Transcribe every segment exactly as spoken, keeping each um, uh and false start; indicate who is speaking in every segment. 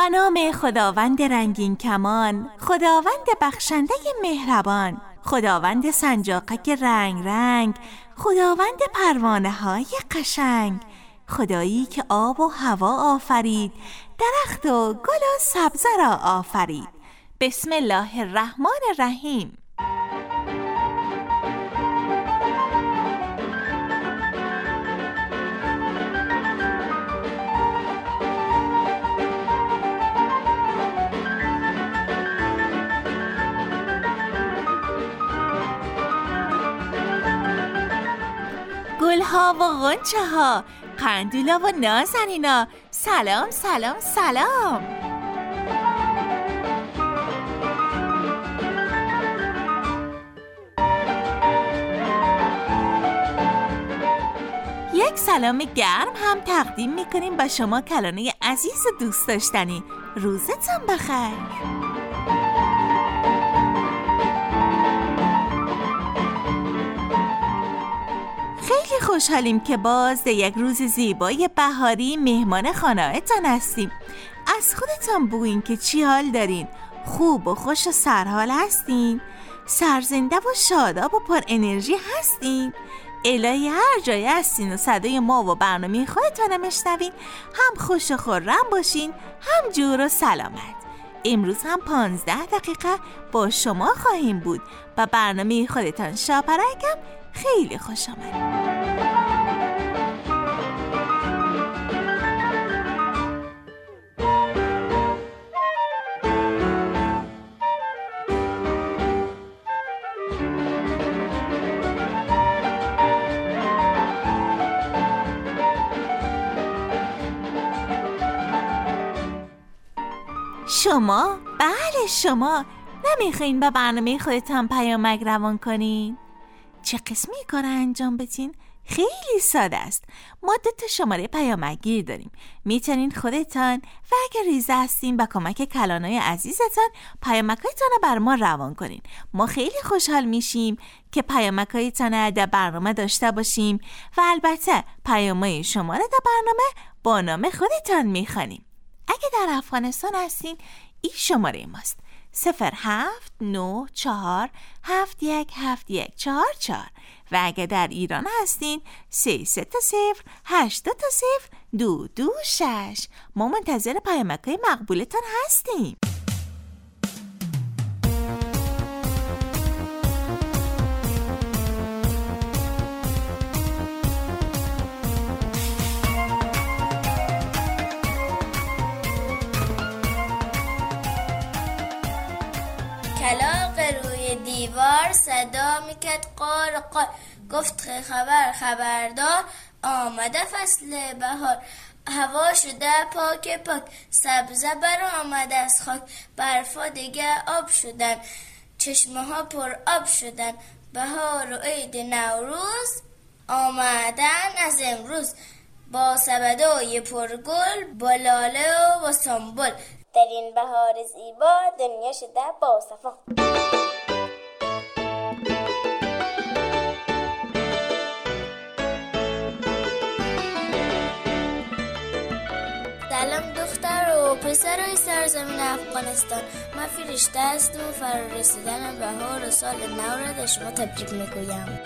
Speaker 1: به نام خداوند رنگین کمان، خداوند بخشنده مهربان، خداوند سنجاقک رنگ رنگ، خداوند پروانه های قشنگ، خدایی که آب و هوا آفرید، درخت و گل و سبزه را آفرید. بسم الله الرحمن الرحیم. گلها و غنچه ها، قندولا و نازنینا، سلام سلام سلام. یک سلام گرم هم تقدیم میکنیم با شما کلانه عزیز و دوست داشتنی. روزتون بخیر. خیلی خوشحالیم که باز در یک روز زیبای بهاری مهمان خانه‌تان هستیم. از خودتان بگوین که چی حال دارین؟ خوب و خوش و سرحال هستین؟ سرزنده و شاداب و پر انرژی هستین؟ الهی هر جای هستین و صدای ما و برنامه خودتان میشنوین، هم خوش و خرم باشین، هم جور و سلامت. امروز هم پانزده دقیقه با شما خواهیم بود و برنامه خودتان شاپرکم خیلی خوش آمد. شما؟ بله شما نمیخواین به برنامه خودتان پیامک روان کنین؟ چه قسمی کار انجام بدین؟ خیلی ساده است. ما دو تا شماره پیامک گیر داریم. میتونین خودتان و اگر ریزه هستین با کمک کلانای عزیزتان پیامکایتان رو بر ما روان کنین. ما خیلی خوشحال میشیم که پیامکایتان رو در برنامه داشته باشیم و البته پیامای شما رو در برنامه با نام خودتان میخوانیم. اگه در افغانستان هستین این شماره ماست: صفر هفت نه چهار هفت یک هفت یک چهار چهار و اگه در ایران هستین سه سه تا صفر هشت دو تا صفر دو دو شش. ما منتظر پیامک‌های مقبولتان هستیم.
Speaker 2: کلاغ روی دیوار صدا میکرد قار قار، گفت خبر خبردار، آمده فصل بهار. هوا شده پاک پاک، سبزه بر آمده از خاک، برفا دیگه آب شدن، چشمه ها پر آب شدن. بهار و عید نوروز آمدن از امروز، با سبدای پرگل، با لاله و با سنبل. در این بهار زیبا دنیا شده با صفا. سلام دختر و پسرای سرزمین افغانستان، من فرشته هستم و فرا رسیدن بهار و سال نو را در شما تبریک میگویم.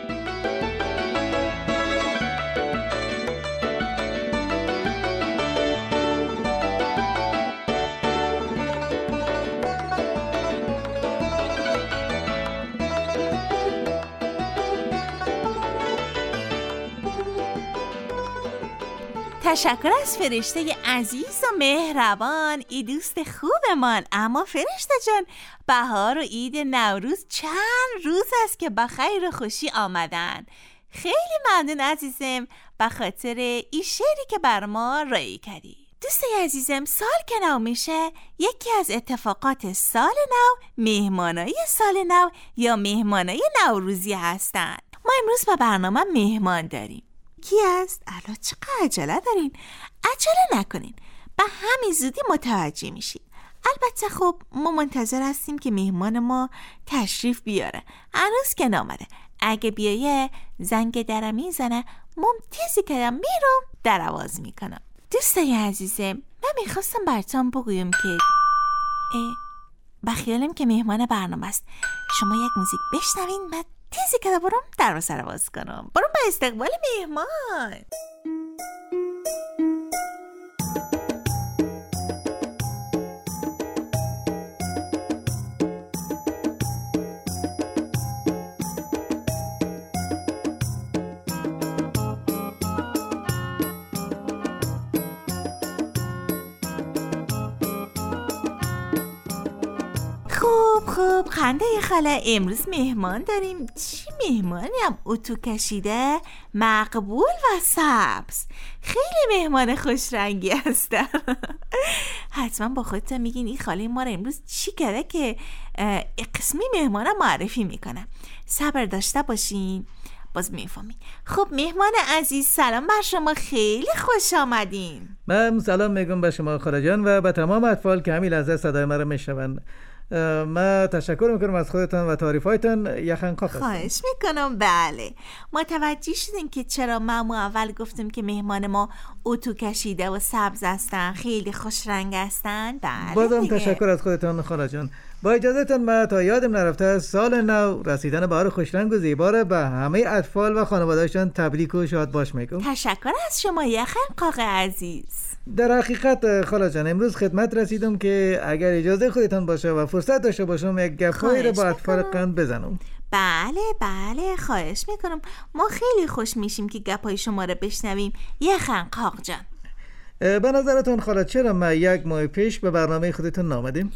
Speaker 1: تشکر از فرشته عزیز و مهربان، ای دوست خوبمان. اما فرشته جان، بهار و عید نوروز چند روز است که با خیر و خوشی آمدن. خیلی ممنون عزیزم به خاطر ای شعری که بر ما رایی کردی. دوستای عزیزم، سال که نو میشه یکی از اتفاقات سال نو مهمانای سال نو یا مهمانای نوروزی هستن. ما امروز به برنامه مهمان داریم. کی است؟ الان چقدر عجله دارین؟ عجله نکنین، به همین زودی متوجه میشین. البته خب ما منتظر هستیم که مهمان ما تشریف بیاره. هنوز که نامده. اگه بیایه زنگ درم میزنه، ممتازی که میرم در آواز میکنم. دوستای عزیزم، من میخواستم براتون بگویم که بخیالم که مهمان برنامه است. شما یک موزیک بشنوین بعد تیزی که برم در رو سر باز کنم. برم به استقبال مهمان. خوب خوب خنده خاله، امروز مهمان داریم. چی مهمانی هم؟ اتو کشیده، مقبول و سبز. خیلی مهمان خوش رنگی هستن. حتما با خودتون میگین این خاله ما رو امروز چی کرده که قسمی مهمانم معرفی میکنم. صبر داشته باشین باز میفهمین. خب مهمان عزیز سلام بر شما، خیلی خوش آمدین.
Speaker 3: من سلام میگم به شما خاله جان و به تمام اطفال که همین لحظه صدای ما رو میشنون. من تشکر میکنم از خودتان و تعریفایتان. یخن کاف هستم.
Speaker 1: خواهش میکنم. بله متوجه شدین که چرا ما اول گفتم که مهمان ما اتو کشیده و سبز هستن، خیلی خوش رنگ هستن. بله
Speaker 3: بازم
Speaker 1: دیگه.
Speaker 3: تشکر از خودتان خاله جان. با اجازهتان من تا یادم نرفته سال نو رسیدن بهار خوشرنگ و زیبا را به همه اطفال و خانواده‌شان تبریک و شاد باش میگم.
Speaker 1: تشکر از شما یخن قاق عزیز.
Speaker 3: در حقیقت خاله جان امروز خدمت رسیدم که اگر اجازه خودتان باشه و فرصت داشته باشم یک گپایی رو با اطفال قند بزنم.
Speaker 1: بله بله خواهش میکنم. ما خیلی خوش میشیم که گپای شما رو بشنویم یخن قاق جان.
Speaker 3: به نظرتون خاله چرا ما یک ماه پیش به برنامه خودتون نامدیم؟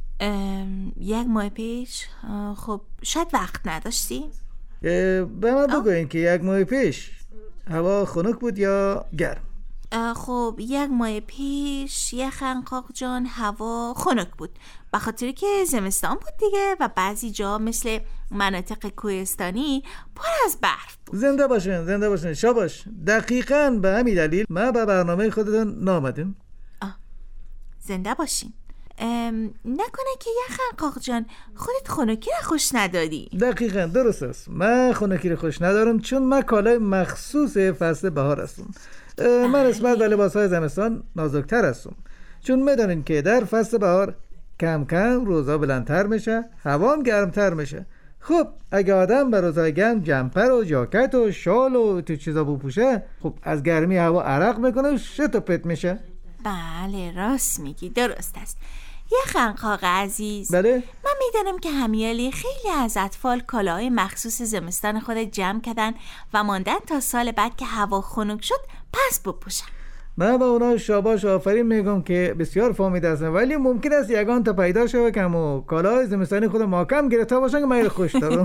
Speaker 1: یک ماه پیش؟ خب شاید وقت نداشتی؟
Speaker 3: به من بگوین که یک ماه پیش هوا خنک بود یا گرم؟
Speaker 1: خب یک ماه پیش یخن قاق جان هوا خنک بود، به خاطر که زمستان بود دیگه و بعضی جا مثل مناطق کوهستانی پر از برف بود.
Speaker 3: زنده باشین زنده باشین. شاباش. دقیقاً به همین دلیل ما به برنامه خودتون نامدیم.
Speaker 1: آه زنده باشین. نکنه که یخن قاق جان خودت خنکی رو خوش نداری؟
Speaker 3: دقیقاً درست است. من خنکی رو خوش ندارم چون من کالای مخصوص فصل بهار هستم. من نسبت به لباس‌های زمستان نازکتر هستم چون میدونین که در فصل بهار کم کم روزا بلندتر میشه، هوا هم گرمتر میشه. خب اگه آدم به روزای گرم جمپر و جاکت و شال و تو چیزا بپوشه، خب از گرمی هوا عرق میکنه و شت و پت میشه.
Speaker 1: بله راست میگی، درست است. یخن قاق عزیز،
Speaker 3: بله؟
Speaker 1: من میدانم که همیالی خیلی از اطفال کالاهای مخصوص زمستان خود جمع کردن و ماندن تا سال بعد که هوا خنک شد پس بپوشن.
Speaker 3: من با اونا شاباش آفرین میگم که بسیار فهمیده هستن، ولی ممکن است یگان تا پیدا شوه که همو کالاهای زمستانی خود محکم گرفته باشن که من خوش دارم.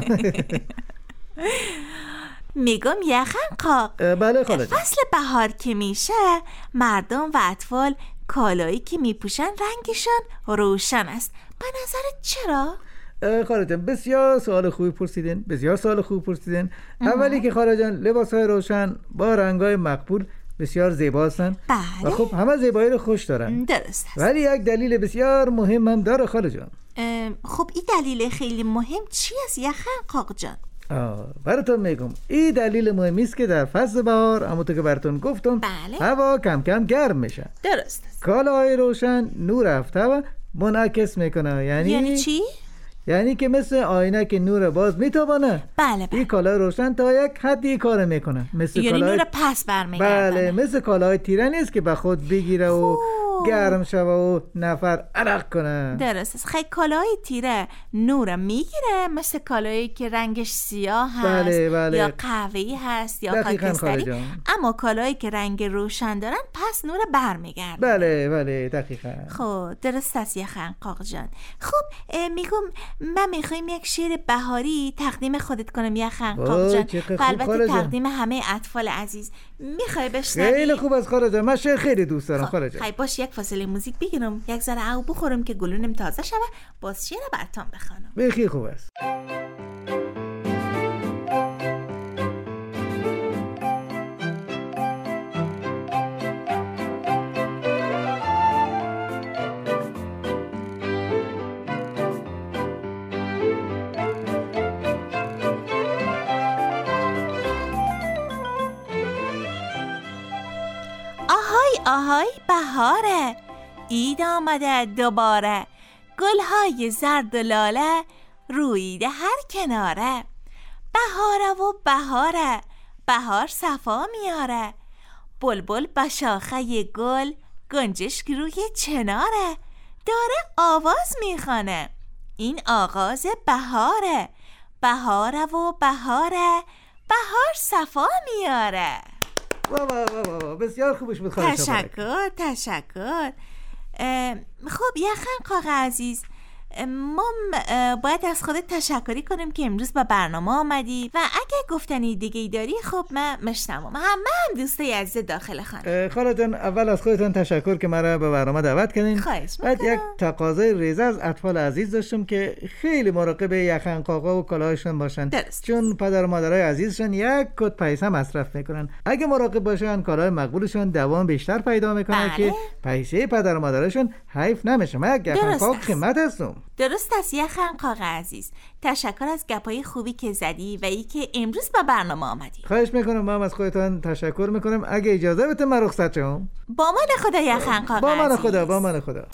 Speaker 1: میگم یخن قاق،
Speaker 3: بله خاله جان.
Speaker 1: فصل بهار که میشه مردم و اطفال کالایی که میپوشن رنگشان روشن است. به نظرت چرا؟
Speaker 3: خاله جان بسیار سوال خوبی پرسیدین، بسیار سوال خوبی پرسیدین. اولی که خاله جان لباس‌های روشن با رنگ‌های مقبول بسیار زیبا هستن.
Speaker 1: بله.
Speaker 3: و خب همه زیبایی رو خوش دارن.
Speaker 1: درست است.
Speaker 3: ولی یک دلیل بسیار مهم هم داره خاله جان.
Speaker 1: خب این دلیل خیلی مهم چی است یخن قاق جان؟
Speaker 3: آه براتون میگم این دلیل مهمی است که در فصل بهار همونطور که براتون گفتم
Speaker 1: بله.
Speaker 3: هوا کم کم گرم میشه.
Speaker 1: درست است.
Speaker 3: کالاهای روشن نور هفته و منعکس میکنه. یعنی
Speaker 1: یعنی چی؟
Speaker 3: یعنی که مثل آینه که نور باز میتابانه.
Speaker 1: بله بله.
Speaker 3: این کالای روشن تا یک حدی کار میکنه. مثل
Speaker 1: یعنی
Speaker 3: کالای...
Speaker 1: نور پس برمیگردونه.
Speaker 3: بله مثل کالای تیره نیست که به خود بگیره و گرم شوه و نفر عرق کنه.
Speaker 1: درست است. خیلی کالای تیره نور میگیره، مثل کالایی که رنگش سیاه هست.
Speaker 3: بله بله.
Speaker 1: یا قهوه‌ای هست یا خاکستری. اما کالایی که رنگ روشن دارن پس نور برمیگردونه.
Speaker 3: بله بله دقیقاً.
Speaker 1: خب درست است یخن قاق جان. خب میگم من میخوایم یک شعر بهاری تقدیم خودت کنم یخن قاق جان. البته تقدیم همه اطفال عزیز. میخوای بشنوی؟
Speaker 3: خیلی خوب از خاله جان. من شعر خیلی دوست دارم خاله جان.
Speaker 1: خب باش یک فاصله موزیک بگیرم، یک ذره او بخورم که گلونم تازه شوه، باز شعر براتون بخوانم.
Speaker 3: بخی خوب است.
Speaker 1: آهای آهای بهاره، عید آمده دوباره، گلهای زرد و لاله رویده هر کناره. بهاره و بهاره، بهار صفا میاره، بلبل به شاخه گل، گنجشک روی چناره. داره آواز میخوانه، این آغاز بهاره. بهاره و بهاره، بهار صفا میاره.
Speaker 3: وا وا وا وا، بسیار خوبش بود.
Speaker 1: تشکر تشکر. خب یخن کاغ عزیز، ما باید از خودت تشکری کنیم که امروز با برنامه آمدی و اگه گفتنی دیگه ای داری خب من مشنوم. هم من دوستای عزیز داخل خانه.
Speaker 3: خاله جان، اول از خودتان تشکر که مرا به برنامه دعوت کردین.
Speaker 1: خواهش
Speaker 3: بعد یک تقاضای ریزه از اطفال عزیز داشتم که خیلی مراقب یخن کاغا و کلاهشون باشن.
Speaker 1: درست.
Speaker 3: چون پدر و مادرای عزیزشون یک کت پیسه مصرف میکنن. اگه مراقب باشن کالای مقبولشون دوام بیشتر پیدا میکنه. بله. که پیسه پدر و مادرشون حیف نمیشه. من یخن کاغ قیمت هستم.
Speaker 1: درست است یخن کاغ عزیز. تشکر از گپای خوبی که زدی و ای که امروز با برنامه آمدی.
Speaker 3: خواهش میکنم. من از خودتان تشکر میکنم. اگه اجازه بده من رخصت شم.
Speaker 1: با من خدا یخن کاغ
Speaker 3: با من
Speaker 1: عزیز.
Speaker 3: خدا با من خدا.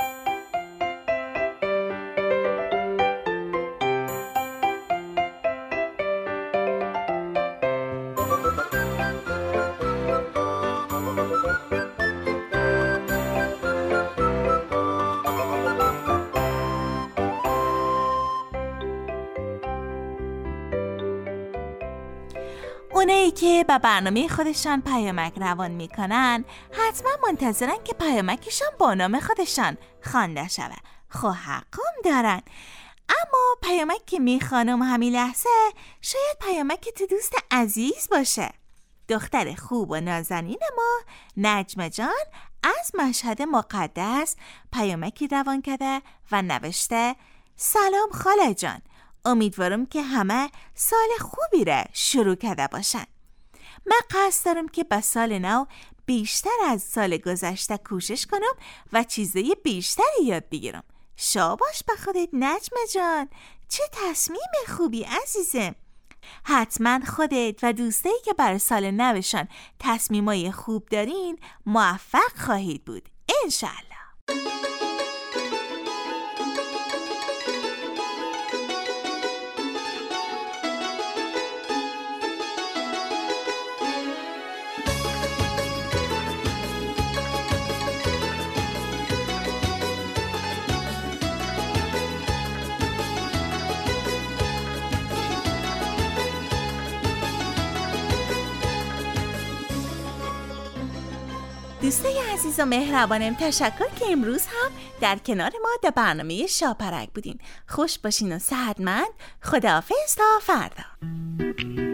Speaker 1: اونایی که به برنامه خودشان پیامک روان میکنن حتما منتظرن که پیامکشان با نام خودشان خوانده شوه. خب حقم دارن. اما پیامک که میخوانم همین لحظه شاید پیامک تو دوست عزیز باشه. دختر خوب و نازنین ما نجمه جان از مشهد مقدس پیامکی روان کرده و نوشته: سلام خاله جان، امیدوارم که همه سال خوبی را شروع کرده باشن. من قصد دارم که به سال نو بیشتر از سال گذشته کوشش کنم و چیزای بیشتری یاد بگیرم. شاباش به خودت نجمه جان، چه تصمیم خوبی عزیزم. حتما خودت و دوستایی که برای سال نوشان تصمیمای خوب دارین موفق خواهید بود انشالله. دوستای عزیز و مهربانم، تشکر که امروز هم در کنار ما در برنامه شاپرک بودین. خوش باشین و صحتمند. خداحافظ تا فردا.